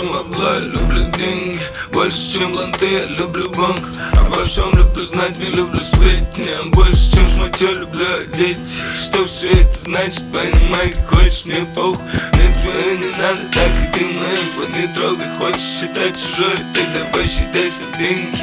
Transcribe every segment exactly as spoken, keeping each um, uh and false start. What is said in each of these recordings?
чем бабла, люблю деньги. Больше, чем бланты, я люблю банк. Обо всем люблю знать, не люблю сплетни. Больше, чем шматье, люблю одеть. Что все это значит, понимай, как хочешь, мне похуй. Мне твое не надо, так и ты мою инфу не трогай. Хочешь считать чужой, тогда посчитай свои деньги.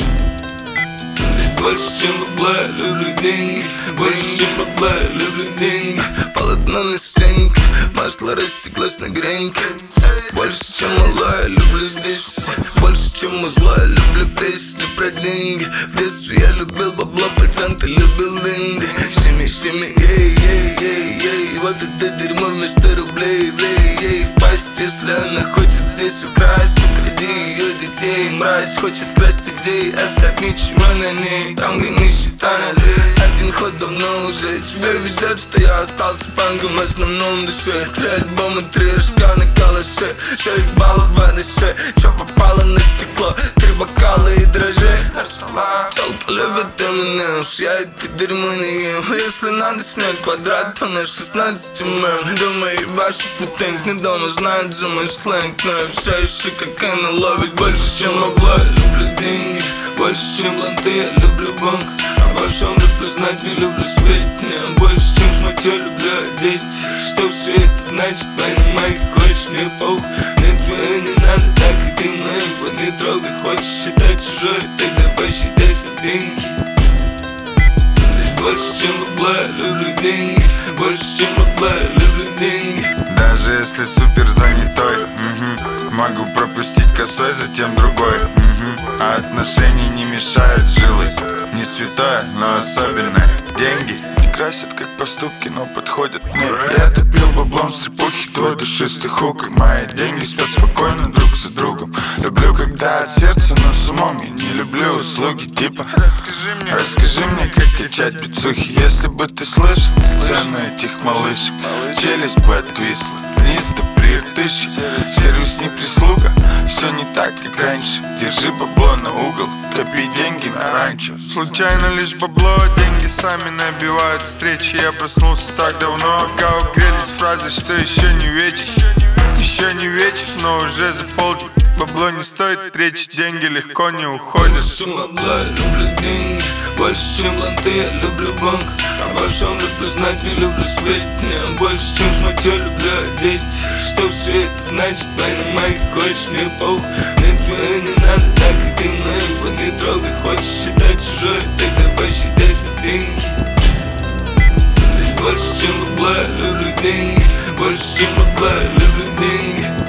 Больше, чем бабла, я люблю деньги. Больше, чем бабла, я люблю деньги. Полотно на стенке, масло растеклось на греньке. Больше, чем мало, я люблю здесь. Больше, чем музло, я люблю песни про деньги. В детстве я любил бабло, проценты любил деньги. Шими, шими, ей, ей, ей, ей. Вот это дерьмо вместо рублей, влей, ей. В пасть, если она хочет здесь украсть, укради ее детей. Мразь хочет красть идеи, оставь ничего на ней. Там, где нищета налей. Один ход давно уже. Тебе везет, что я остался панком в основном душе. Три альбома, три рожка на калаше. Все ебало в душе. Чё попало на стекло? Три бокала и дрожжи. Челка любит эм энд эмс, я это дерьмо не ем. Если надо снять квадрат, то на шестнадцать эм. Думаю, ебашу путинг, не дома знают за мой сленг. Но я все еще как она ловит. Больше, чем бабла, люблю деньги. Больше, чем бланты, я люблю банк. Обо всем люблю знать, не люблю сплетни. Больше, чем шматье, люблю одеть. Что все это значит, понимай, как хочешь, мне похуй. Мне твое не надо, так и ты мою инфу не трогай. Хочешь считать чужой, тогда посчитай свои деньги. Больше, чем бабла, я люблю деньги. Больше, чем бабла, я люблю деньги. Даже если супер занятой, угу. Могу пропустить косой, затем другой, угу. А отношения не мешают жилой. Не святое, но особенное. Деньги не красят как поступки, но подходят мне. Я топил баблом с трепухи, твой душистый хук. И мои деньги спят спокойно друг за другом. Люблю, когда от сердца, но с умом. Я не люблю услуги типа Расскажи мне, расскажи мне, как качать бицухи. Если бы ты слышал цену этих малышек, челюсть бы отвисла, вниз до прииртышек. Сервис не прислуга, все не так, как раньше. Держи бабло на угол, копи деньги на ранчо. Случайно лишь бабло, деньги сами набивают встречи. Я проснулся так давно, пока угрелись фразы, что еще не вечер. Еще не вечер, но уже за полдень. Бабло не стоит речи, деньги легко не уходят. Больше, чем бабла, я люблю деньги. Больше, чем бланты, я люблю банк. Обо всем люблю знать, не люблю сплетни. Больше, чем шматье, люблю одеть. Что все это значит, понимай, как хочешь, мне похуй. Мне твое не надо, так и ты мою инфу не трогай. Хочешь считать чужой, тогда посчитай свои деньги. Больше, чем бабла, я люблю деньги. Больше, чем бабла, я люблю деньги.